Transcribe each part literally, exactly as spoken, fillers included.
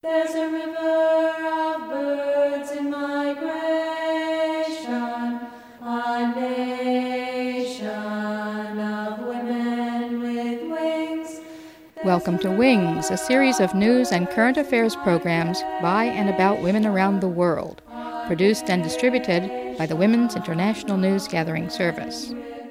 There's a river of birds in migration, a nation of women with wings. Welcome to Wings, a series of news and current affairs programs by and about women around the world, produced and distributed by the Women's International News Gathering Service.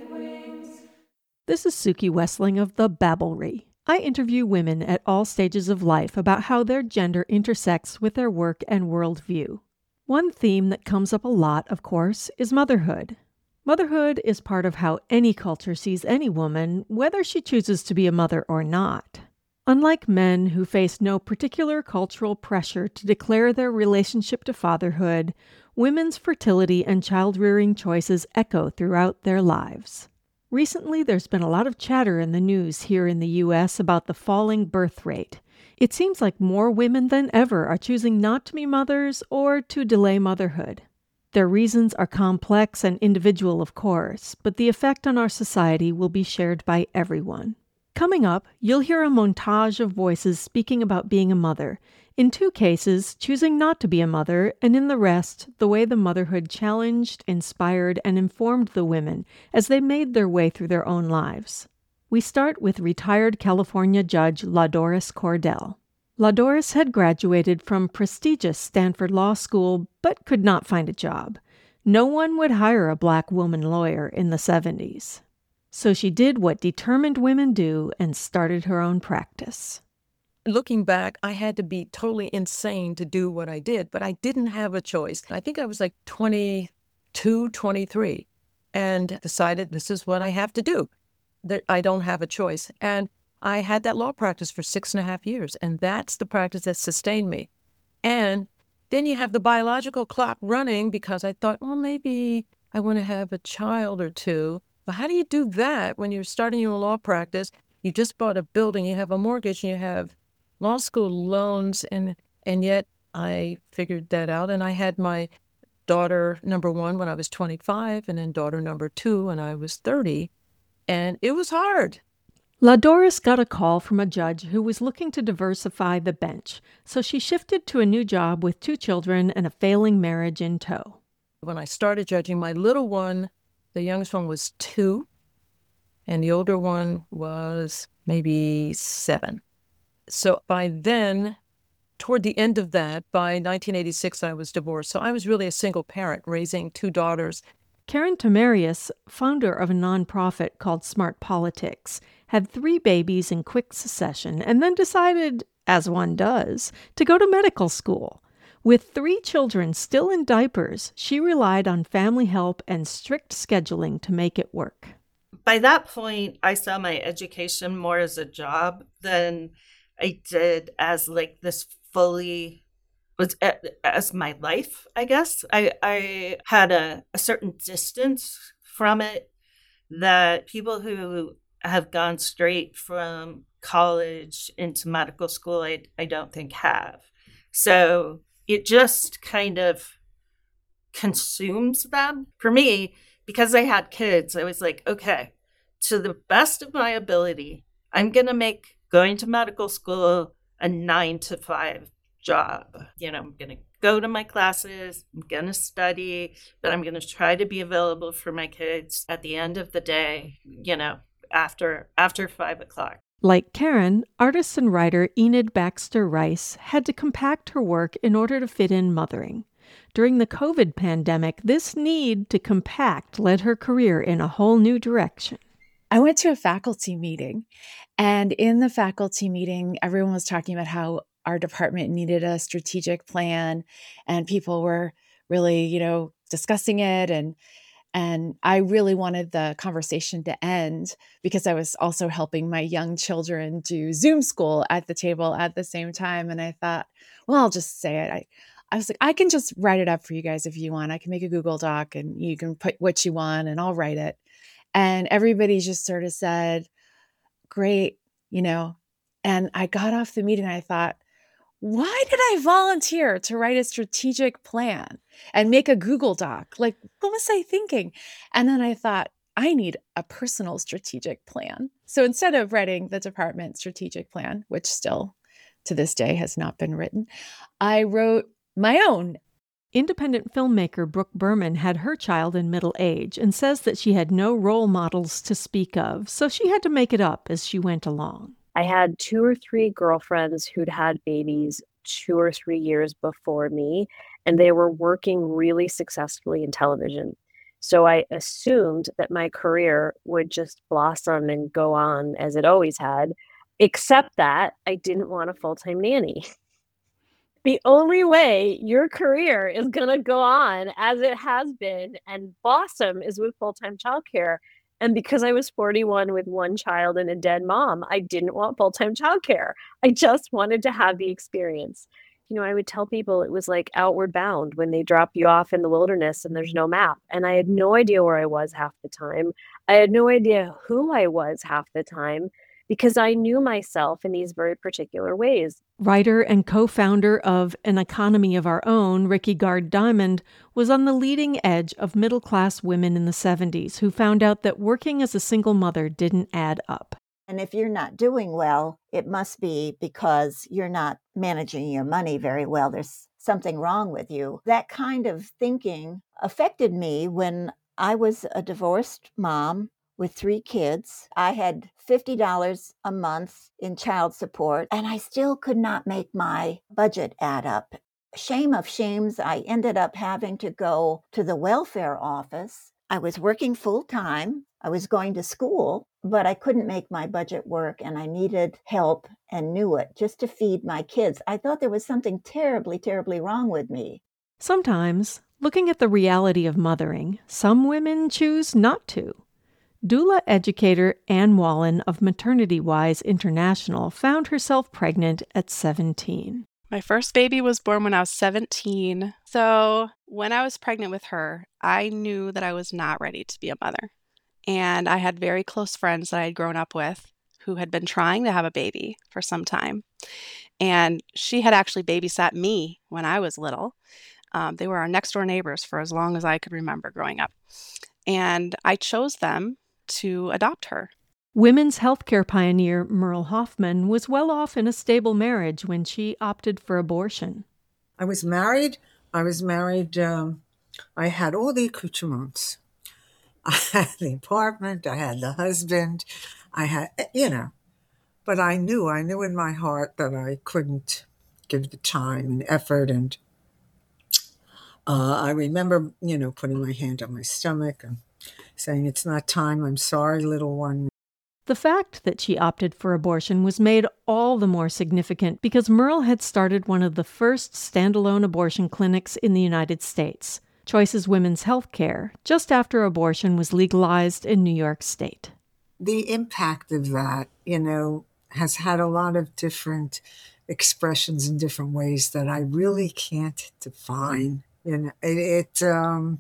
This is Suki Wessling of The Babblery. I interview women at all stages of life about how their gender intersects with their work and worldview. One theme that comes up a lot, of course, is motherhood. Motherhood is part of how any culture sees any woman, whether she chooses to be a mother or not. Unlike men who face no particular cultural pressure to declare their relationship to fatherhood, women's fertility and child-rearing choices echo throughout their lives. Recently, there's been a lot of chatter in the news here in the U S about the falling birth rate. It seems like more women than ever are choosing not to be mothers or to delay motherhood. Their reasons are complex and individual, of course, but the effect on our society will be shared by everyone. Coming up, you'll hear a montage of voices speaking about being a mother. In two cases, choosing not to be a mother, and in the rest, the way the motherhood challenged, inspired, and informed the women as they made their way through their own lives. We start with retired California judge LaDoris Cordell. LaDoris had graduated from prestigious Stanford Law School, but could not find a job. No one would hire a black woman lawyer in the seventies. So she did what determined women do and started her own practice. Looking back, I had to be totally insane to do what I did, but I didn't have a choice. I think I was like twenty-two, twenty-three, and decided this is what I have to do. That I don't have a choice. And I had that law practice for six and a half years, and that's the practice that sustained me. And then you have the biological clock running because I thought, well, maybe I want to have a child or two. But how do you do that when you're starting your law practice? You just bought a building, you have a mortgage, and you have law school loans, and and yet I figured that out. And I had my daughter number one when I was twenty-five, and then daughter number two when I was thirty. And it was hard. LaDoris got a call from a judge who was looking to diversify the bench, so she shifted to a new job with two children and a failing marriage in tow. When I started judging, my little one, the youngest one was two, and the older one was maybe seven. So by then, toward the end of that, by nineteen eighty-six, I was divorced. So I was really a single parent raising two daughters. Karen Tamarius, founder of a nonprofit called Smart Politics, had three babies in quick succession and then decided, as one does, to go to medical school. With three children still in diapers, she relied on family help and strict scheduling to make it work. By that point, I saw my education more as a job than I did as like this fully was as my life, I guess. I, I had a, a certain distance from it that people who have gone straight from college into medical school, I, I don't think have. So it just kind of consumes them. For me, because I had kids, I was like, okay, to the best of my ability, I'm going to make going to medical school a nine to five job. You know, I'm going to go to my classes, I'm going to study, but I'm going to try to be available for my kids at the end of the day, you know, after after five o'clock. Like Karen, artist and writer Enid Baxter Rice had to compact her work in order to fit in mothering. During the COVID pandemic, this need to compact led her career in a whole new direction. I went to a faculty meeting, and in the faculty meeting, everyone was talking about how our department needed a strategic plan, and people were really, you know, discussing it. And And I really wanted the conversation to end because I was also helping my young children do Zoom school at the table at the same time. And I thought, well, I'll just say it. I, I was like, I can just write it up for you guys if you want. I can make a Google Doc and you can put what you want and I'll write it. And everybody just sort of said, great, you know. And I got off the meeting and I thought, why did I volunteer to write a strategic plan and make a Google Doc? Like, what was I thinking? And then I thought, I need a personal strategic plan. So instead of writing the department strategic plan, which still to this day has not been written, I wrote my own. Independent filmmaker Brooke Berman had her child in middle age and says that she had no role models to speak of, so she had to make it up as she went along. I had two or three girlfriends who'd had babies two or three years before me, and they were working really successfully in television. So I assumed that my career would just blossom and go on as it always had, except that I didn't want a full-time nanny. The only way your career is going to go on as it has been and blossom is with full-time childcare. And because I was forty-one with one child and a dead mom, I didn't want full-time childcare. I just wanted to have the experience. You know, I would tell people it was like Outward Bound when they drop you off in the wilderness and there's no map. And I had no idea where I was half the time. I had no idea who I was half the time because I knew myself in these very particular ways. Writer and co-founder of An Economy of Our Own, Ricky Gard Diamond, was on the leading edge of middle-class women in the seventies who found out that working as a single mother didn't add up. And if you're not doing well, it must be because you're not managing your money very well. There's something wrong with you. That kind of thinking affected me when I was a divorced mom with three kids. I had fifty dollars a month in child support, and I still could not make my budget add up. Shame of shames, I ended up having to go to the welfare office. I was working full-time. I was going to school, but I couldn't make my budget work, and I needed help and knew it just to feed my kids. I thought there was something terribly, terribly wrong with me. Sometimes, looking at the reality of mothering, some women choose not to. Doula educator Ann Wallen of Maternity Wise International found herself pregnant at seventeen. My first baby was born when I was seventeen. So when I was pregnant with her, I knew that I was not ready to be a mother. And I had very close friends that I had grown up with who had been trying to have a baby for some time. And she had actually babysat me when I was little. Um, they were our next door neighbors for as long as I could remember growing up. And I chose them to adopt her. Women's healthcare pioneer Merle Hoffman was well off in a stable marriage when she opted for abortion. I was married. I was married. Um, I had all the accoutrements. I had the apartment. I had the husband. I had, you know, but I knew, I knew in my heart that I couldn't give the time and effort. And uh, I remember, you know, putting my hand on my stomach and saying, "It's not time. I'm sorry, little one." The fact that she opted for abortion was made all the more significant because Merle had started one of the first standalone abortion clinics in the United States, Choices Women's Healthcare, just after abortion was legalized in New York State. The impact of that, you know, has had a lot of different expressions in different ways that I really can't define. You know, it, it um,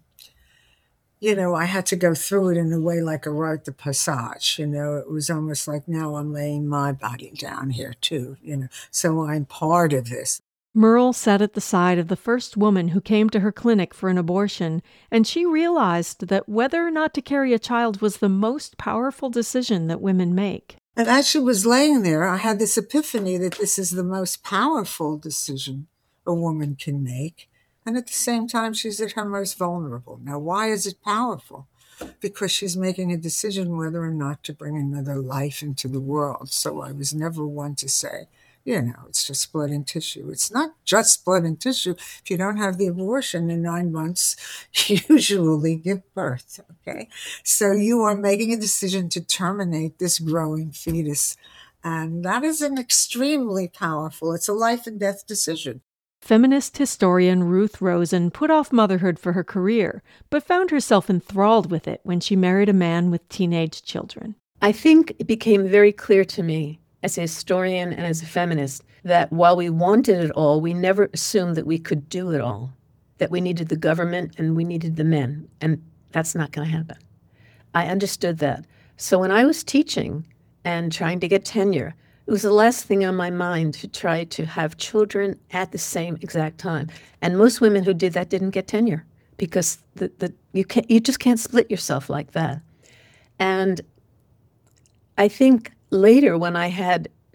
you know, I had to go through it in a way like a rite de passage. You know, it was almost like now I'm laying my body down here too, you know, so I'm part of this. Merle sat at the side of the first woman who came to her clinic for an abortion, and she realized that whether or not to carry a child was the most powerful decision that women make. And as she was laying there, I had this epiphany that this is the most powerful decision a woman can make. And at the same time, she's at her most vulnerable. Now, why is it powerful? Because she's making a decision whether or not to bring another life into the world. So I was never one to say, you know, it's just blood and tissue. It's not just blood and tissue. If you don't have the abortion in nine months, you usually give birth, okay? So you are making a decision to terminate this growing fetus. And that is an extremely powerful, it's a life and death decision. Feminist historian Ruth Rosen put off motherhood for her career, but found herself enthralled with it when she married a man with teenage children. I think it became very clear to me as a historian and as a feminist that while we wanted it all, we never assumed that we could do it all, that we needed the government and we needed the men, and that's not going to happen. I understood that. So when I was teaching and trying to get tenure, it was the last thing on my mind to try to have children at the same exact time. And most women who did that didn't get tenure because the, the, you, can't, you just can't split yourself like that. And I think later when I had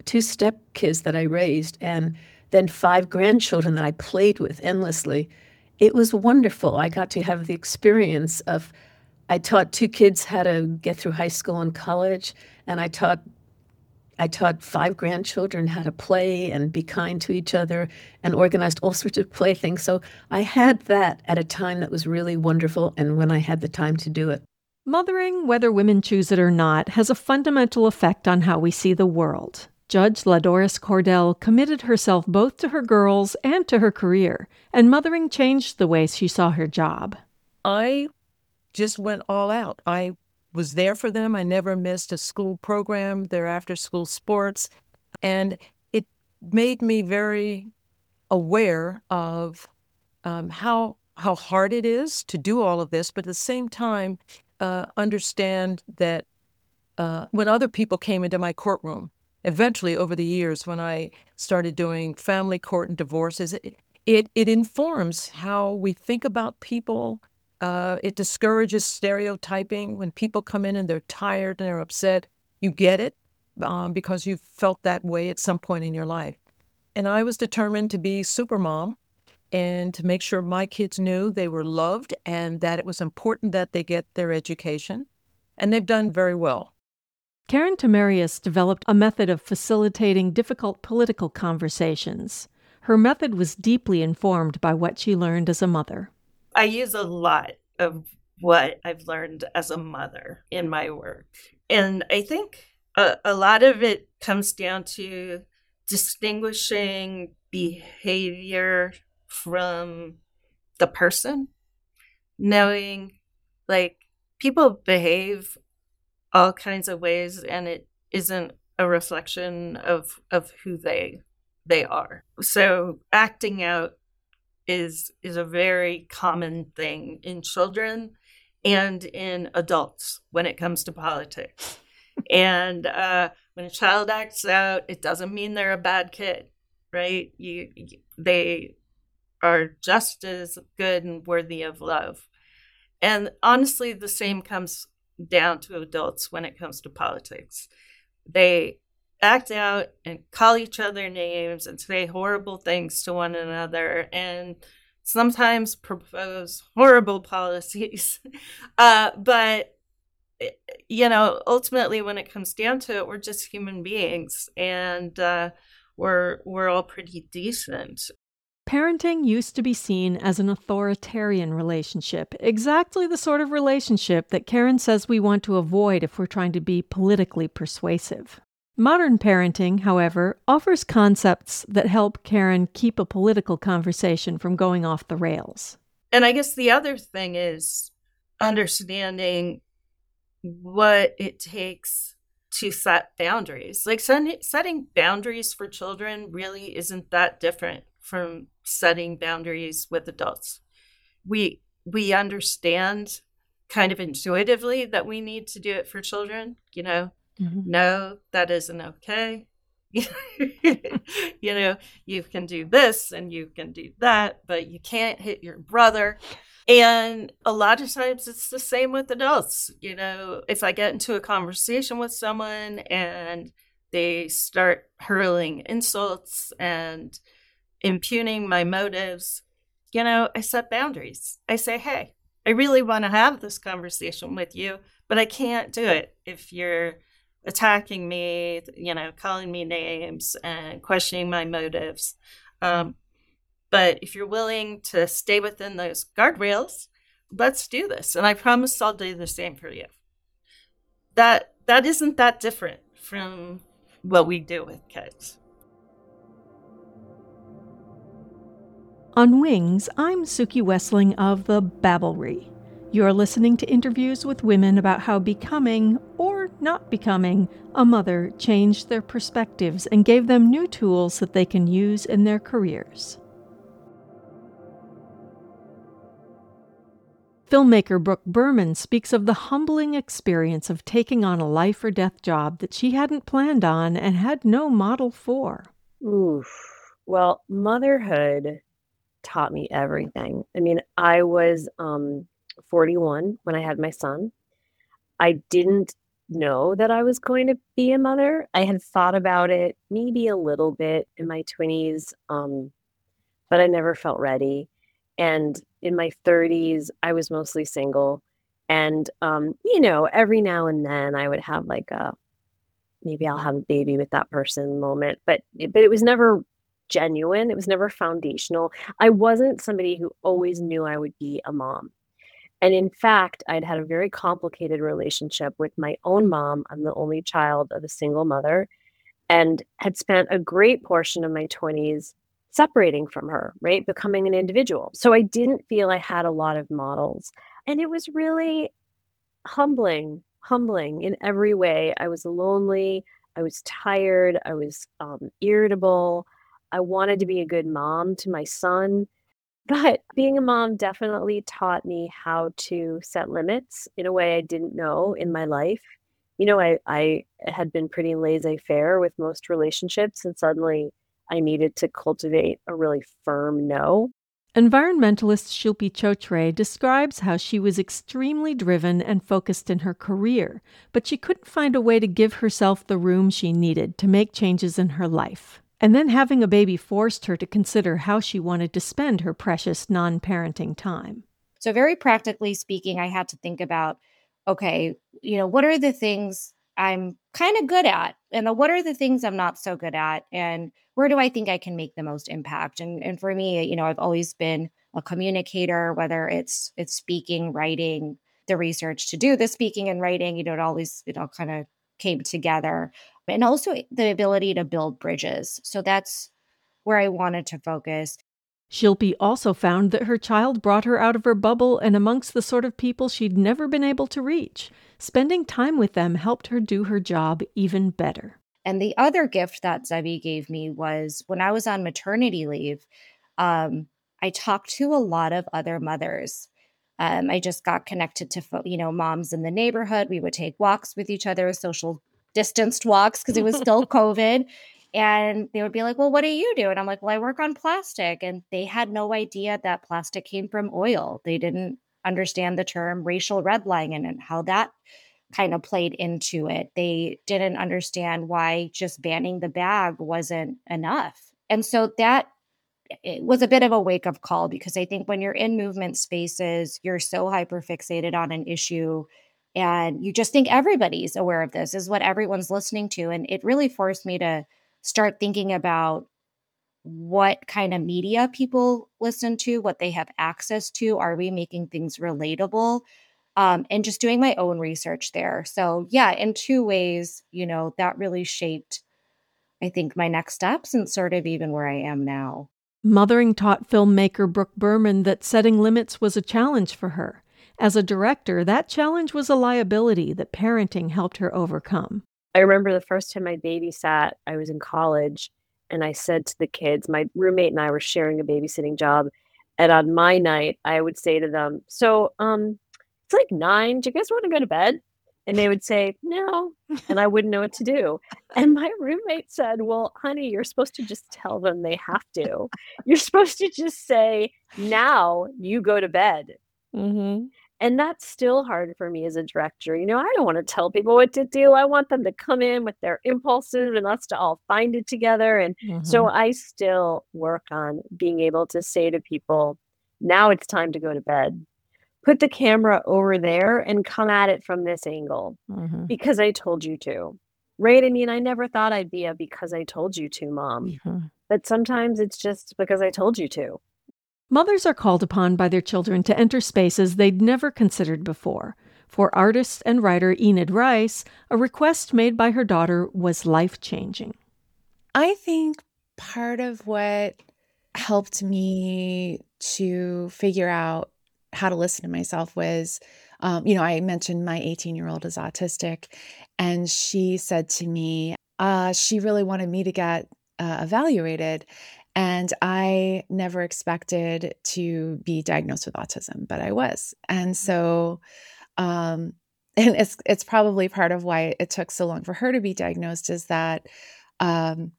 two stepkids that I raised, and then five grandchildren that I played with endlessly. It was wonderful. I got to have the experience of, I taught two kids how to get through high school and college, and I taught I taught five grandchildren how to play and be kind to each other and organized all sorts of playthings. So I had that at a time that was really wonderful and when I had the time to do it. Mothering, whether women choose it or not, has a fundamental effect on how we see the world. Judge LaDoris Cordell committed herself both to her girls and to her career, and mothering changed the way she saw her job. I just went all out. I was there for them. I never missed a school program, their after-school sports, and it made me very aware of um, how how hard it is to do all of this, but at the same time, uh, understand that uh, when other people came into my courtroom, eventually over the years when I started doing family court and divorces, it it, it informs how we think about people. Uh, it discourages stereotyping. When people come in and they're tired and they're upset, you get it um, because you felt that way at some point in your life. And I was determined to be supermom and to make sure my kids knew they were loved and that it was important that they get their education. And they've done very well. Karen Tamarius developed a method of facilitating difficult political conversations. Her method was deeply informed by what she learned as a mother. I use a lot of what I've learned as a mother in my work. And I think a, a lot of it comes down to distinguishing behavior from the person, knowing like people behave all kinds of ways and it isn't a reflection of, of who they they are. So acting out is is a very common thing in children and in adults when it comes to politics. And uh, when a child acts out, it doesn't mean they're a bad kid, right? You, you they are just as good and worthy of love. And honestly, the same comes down to adults when it comes to politics. They act out and call each other names and say horrible things to one another and sometimes propose horrible policies. Uh, but, you know, ultimately when it comes down to it, we're just human beings and uh, we're, we're all pretty decent. Parenting used to be seen as an authoritarian relationship, exactly the sort of relationship that Karen says we want to avoid if we're trying to be politically persuasive. Modern parenting, however, offers concepts that help Karen keep a political conversation from going off the rails. And I guess the other thing is understanding what it takes to set boundaries. Like setting boundaries for children really isn't that different from setting boundaries with adults. We we understand kind of intuitively that we need to do it for children, you know. Mm-hmm. No, that isn't okay. You know, you can do this and you can do that, but you can't hit your brother. And a lot of times it's the same with adults. You know, if I get into a conversation with someone and they start hurling insults and impugning my motives, you know, I set boundaries. I say, hey, I really want to have this conversation with you, but I can't do it if you're attacking me, you know, calling me names and questioning my motives. Um, but if you're willing to stay within those guardrails, let's do this. And I promise I'll do the same for you. That that isn't that different from what we do with kids. On Wings, I'm Suki Wessling of The Babblery. You're listening to interviews with women about how becoming, or not becoming, a mother changed their perspectives and gave them new tools that they can use in their careers. Filmmaker Brooke Berman speaks of the humbling experience of taking on a life-or-death job that she hadn't planned on and had no model for. Oof. Well, motherhood taught me everything. I mean, I was um, forty-one when I had my son. I didn't know that I was going to be a mother. I had thought about it maybe a little bit in my twenties, um, but I never felt ready. And in my thirties, I was mostly single. And, um, you know, every now and then I would have like a, maybe I'll have a baby with that person moment, but, but it was never genuine. It was never foundational. I wasn't somebody who always knew I would be a mom. And in fact, I'd had a very complicated relationship with my own mom. I'm the only child of a single mother and had spent a great portion of my twenties separating from her, right? Becoming an individual. So I didn't feel I had a lot of models. And it was really humbling, humbling in every way. I was lonely. I was tired. I was um, irritable. I wanted to be a good mom to my son. But being a mom definitely taught me how to set limits in a way I didn't know in my life. You know, I, I had been pretty laissez-faire with most relationships, and suddenly I needed to cultivate a really firm no. Environmentalist Shilpi Chotre describes how she was extremely driven and focused in her career, but she couldn't find a way to give herself the room she needed to make changes in her life. And then having a baby forced her to consider how she wanted to spend her precious non-parenting time. So very practically speaking, I had to think about, okay, you know, what are the things I'm kind of good at? And the, what are the things I'm not so good at? And where do I think I can make the most impact? And and for me, you know, I've always been a communicator, whether it's it's speaking, writing, the research to do the speaking and writing, you know, it always, it all kind of came together. And also the ability to build bridges. So that's where I wanted to focus. Shilpi also found that her child brought her out of her bubble and amongst the sort of people she'd never been able to reach. Spending time with them helped her do her job even better. And the other gift that Zebby gave me was when I was on maternity leave, um, I talked to a lot of other mothers. Um, I just got connected to, you know, moms in the neighborhood. We would take walks with each other, social distanced walks because it was still COVID. And they would be like, well, what do you do? And I'm like, well, I work on plastic. And they had no idea that plastic came from oil. They didn't understand the term racial redlining and how that kind of played into it. They didn't understand why just banning the bag wasn't enough. And so that it was a bit of a wake-up call because I think when you're in movement spaces, you're so hyper-fixated on an issue and you just think everybody's aware of this, is what everyone's listening to. And it really forced me to start thinking about what kind of media people listen to, what they have access to. Are we making things relatable? Um, and just doing my own research there. So yeah, in two ways, you know, that really shaped, I think, my next steps and sort of even where I am now. Mothering taught filmmaker Brooke Berman that setting limits was a challenge for her. As a director, that challenge was a liability that parenting helped her overcome. I remember the first time I babysat, I was in college, and I said to the kids, my roommate and I were sharing a babysitting job, and on my night, I would say to them, so um, it's like nine, do you guys want to go to bed? And they would say, no, and I wouldn't know what to do. And my roommate said, well, honey, you're supposed to just tell them they have to. You're supposed to just say, now you go to bed. Mm-hmm. And that's still hard for me as a director. You know, I don't want to tell people what to do. I want them to come in with their impulses and us to all find it together. And mm-hmm. so I still work on being able to say to people, now it's time to go to bed. Put the camera over there and come at it from this angle mm-hmm. because I told you to. Right? I mean, I never thought I'd be a because I told you to mom. Mm-hmm. But sometimes it's just because I told you to. Mothers are called upon by their children to enter spaces they'd never considered before. For artist and writer Enid Rice, a request made by her daughter was life-changing. I think part of what helped me to figure out how to listen to myself was, um, you know, I mentioned my eighteen-year-old is autistic, and she said to me, uh, she really wanted me to get uh, evaluated. And I never expected to be diagnosed with autism, but I was. And so, um, and it's it's probably part of why it took so long for her to be diagnosed is that um,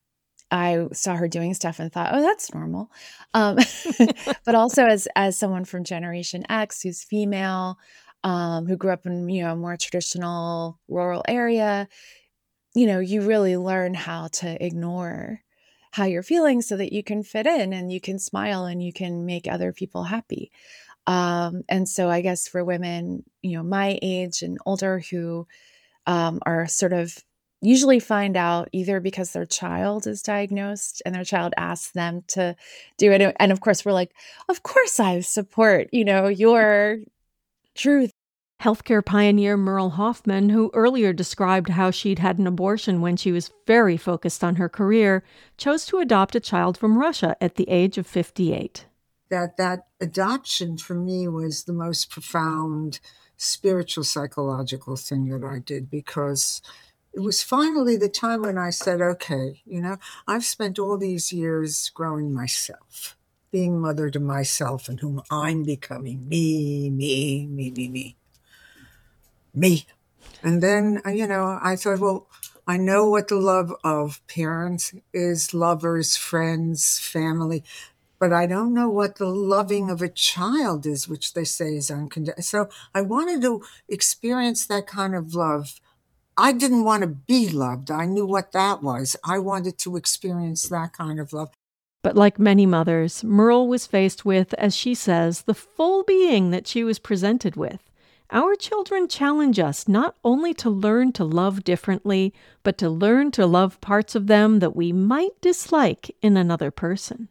I saw her doing stuff and thought, oh, that's normal. Um, but also as as someone from Generation X who's female, um, who grew up in, you know, a more traditional rural area, you know, you really learn how to ignore how you're feeling so that you can fit in and you can smile and you can make other people happy. Um, and so I guess for women, you know, my age and older who um, are sort of usually find out either because their child is diagnosed and their child asks them to do it. And of course, we're like, of course I support, you know, your truth. Healthcare pioneer Merle Hoffman, who earlier described how she'd had an abortion when she was very focused on her career, chose to adopt a child from Russia at the age of fifty-eight. That that adoption for me was the most profound spiritual, psychological thing that I did, because it was finally the time when I said, okay, you know, I've spent all these years growing myself, being mother to myself and whom I'm becoming, me, me, me, me, me, me. And then, you know, I thought, well, I know what the love of parents is, lovers, friends, family, but I don't know what the loving of a child is, which they say is unconditional. So I wanted to experience that kind of love. I didn't want to be loved. I knew what that was. I wanted to experience that kind of love. But like many mothers, Merle was faced with, as she says, the full being that she was presented with. Our children challenge us not only to learn to love differently, but to learn to love parts of them that we might dislike in another person.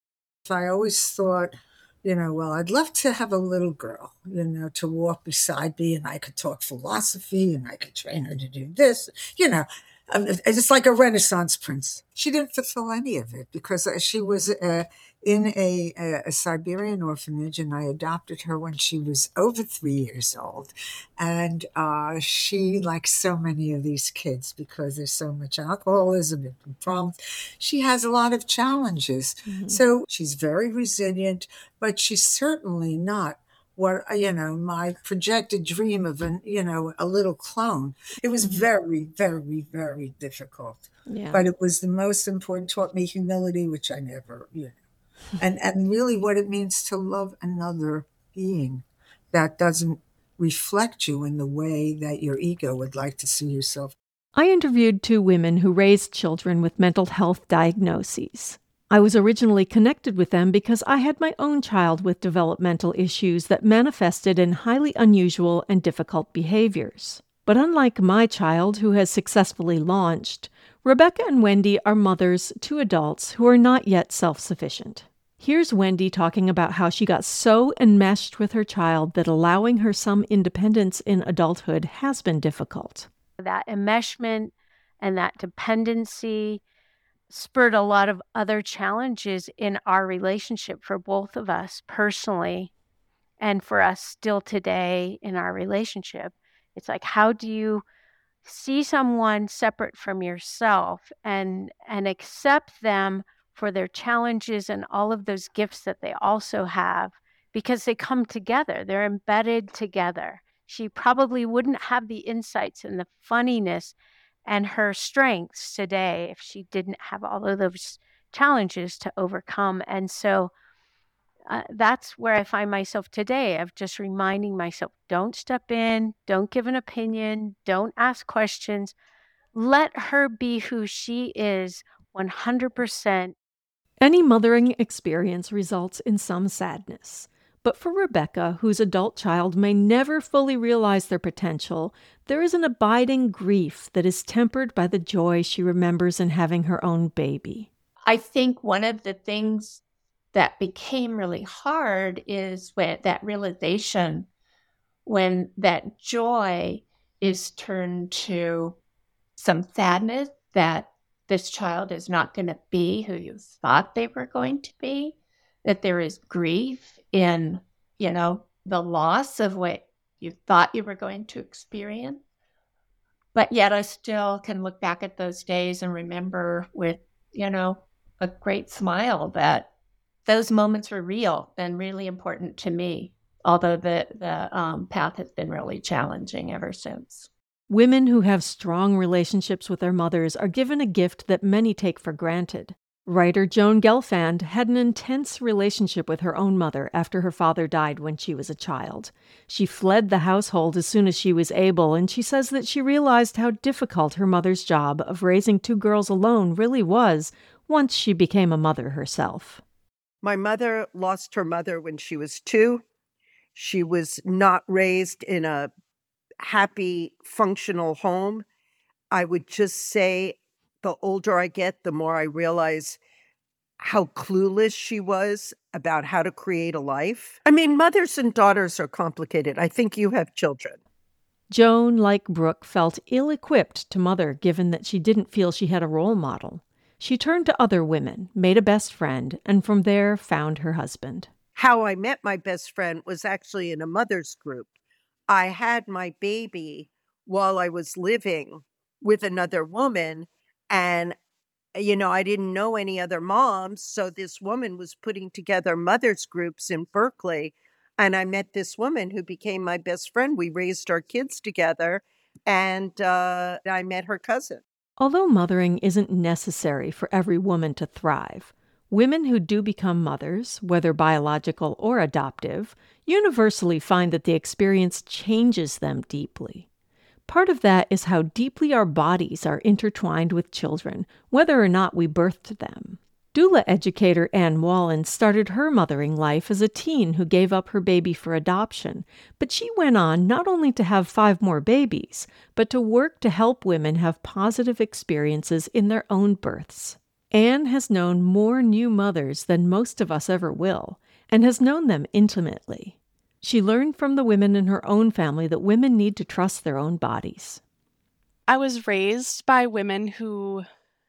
I always thought, you know, well, I'd love to have a little girl, you know, to walk beside me and I could talk philosophy and I could train her to do this, you know. It's like a Renaissance prince. She didn't fulfill any of it because she was uh, in a, a Siberian orphanage, and I adopted her when she was over three years old. And uh, she, like so many of these kids, because there's so much alcoholism and problems, she has a lot of challenges. Mm-hmm. So she's very resilient, but she's certainly not what, you know, my projected dream of an, you know, a little clone. It was very, very, very difficult. Yeah. But it was the most important, taught me humility, which I never, you know, and, and really what it means to love another being that doesn't reflect you in the way that your ego would like to see yourself. I interviewed two women who raised children with mental health diagnoses. I was originally connected with them because I had my own child with developmental issues that manifested in highly unusual and difficult behaviors. But unlike my child, who has successfully launched, Rebecca and Wendy are mothers to adults who are not yet self-sufficient. Here's Wendy talking about how she got so enmeshed with her child that allowing her some independence in adulthood has been difficult. That enmeshment and that dependency spurred a lot of other challenges in our relationship for both of us personally and for us still today in our relationship. It's like, how do you see someone separate from yourself and and accept them for their challenges and all of those gifts that they also have, because they come together, they're embedded together. She probably wouldn't have the insights and the funniness and her strengths today if she didn't have all of those challenges to overcome. And so uh, that's where I find myself today, of just reminding myself, don't step in, don't give an opinion, don't ask questions. Let her be who she is one hundred percent. Any mothering experience results in some sadness. But for Rebecca, whose adult child may never fully realize their potential, there is an abiding grief that is tempered by the joy she remembers in having her own baby. I think one of the things that became really hard is when that realization, when that joy is turned to some sadness that this child is not going to be who you thought they were going to be, that there is grief in, you know, the loss of what you thought you were going to experience. But yet I still can look back at those days and remember with, you know, a great smile that those moments were real and really important to me, although the, the um, path has been really challenging ever since. Women who have strong relationships with their mothers are given a gift that many take for granted: Writer Joan Gelfand had an intense relationship with her own mother after her father died when she was a child. She fled the household as soon as she was able, and she says that she realized how difficult her mother's job of raising two girls alone really was once she became a mother herself. My mother lost her mother when she was two. She was not raised in a happy, functional home. I would just say the older I get, the more I realize how clueless she was about how to create a life. I mean, mothers and daughters are complicated. I think you have children. Joan, like Brooke, felt ill-equipped to mother given that she didn't feel she had a role model. She turned to other women, made a best friend, and from there found her husband. How I met my best friend was actually in a mother's group. I had my baby while I was living with another woman, and, you know, I didn't know any other moms, so this woman was putting together mothers groups in Berkeley, and I met this woman who became my best friend. We raised our kids together, and uh, I met her cousin. Although mothering isn't necessary for every woman to thrive, women who do become mothers, whether biological or adoptive, universally find that the experience changes them deeply. Part of that is how deeply our bodies are intertwined with children, whether or not we birthed them. Doula educator Anne Wallen started her mothering life as a teen who gave up her baby for adoption, but she went on not only to have five more babies, but to work to help women have positive experiences in their own births. Anne has known more new mothers than most of us ever will, and has known them intimately. She learned from the women in her own family that women need to trust their own bodies. I was raised by women who,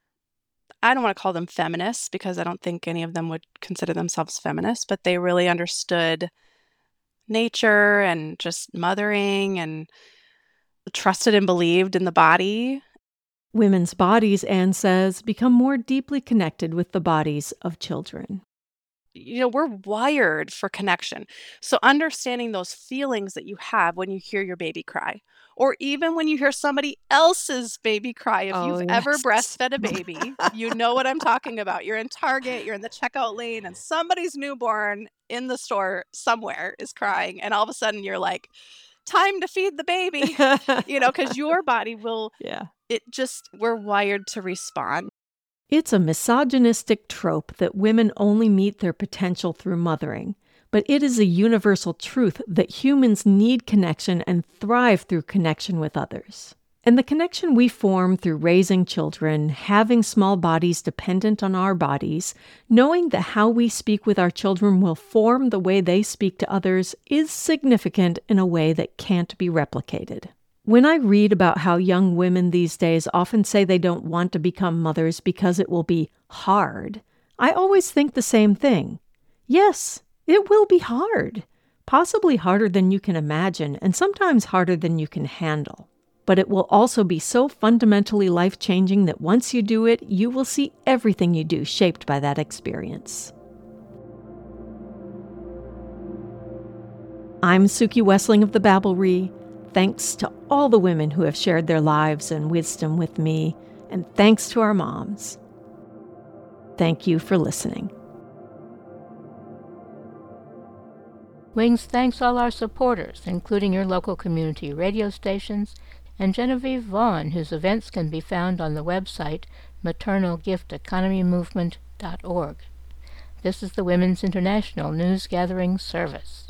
I don't want to call them feminists because I don't think any of them would consider themselves feminists, but they really understood nature and just mothering and trusted and believed in the body. Women's bodies, Anne says, become more deeply connected with the bodies of children. You know, we're wired for connection. So understanding those feelings that you have when you hear your baby cry, or even when you hear somebody else's baby cry. If Oh, you've yes. ever breastfed a baby, you know what I'm talking about. You're in Target, you're in the checkout lane, and somebody's newborn in the store somewhere is crying. And all of a sudden you're like, time to feed the baby, you know, because your body will, yeah. it just, we're wired to respond. It's a misogynistic trope that women only meet their potential through mothering, but it is a universal truth that humans need connection and thrive through connection with others. And the connection we form through raising children, having small bodies dependent on our bodies, knowing that how we speak with our children will form the way they speak to others, is significant in a way that can't be replicated. When I read about how young women these days often say they don't want to become mothers because it will be hard, I always think the same thing. Yes, it will be hard, possibly harder than you can imagine, and sometimes harder than you can handle. But it will also be so fundamentally life-changing that once you do it, you will see everything you do shaped by that experience. I'm Suki Wessling of the Babblery. Thanks to all the women who have shared their lives and wisdom with me, and thanks to our moms. Thank you for listening. Wings thanks all our supporters, including your local community radio stations, and Genevieve Vaughn, whose events can be found on the website maternal gift economy movement dot org. This is the Women's International News Gathering Service.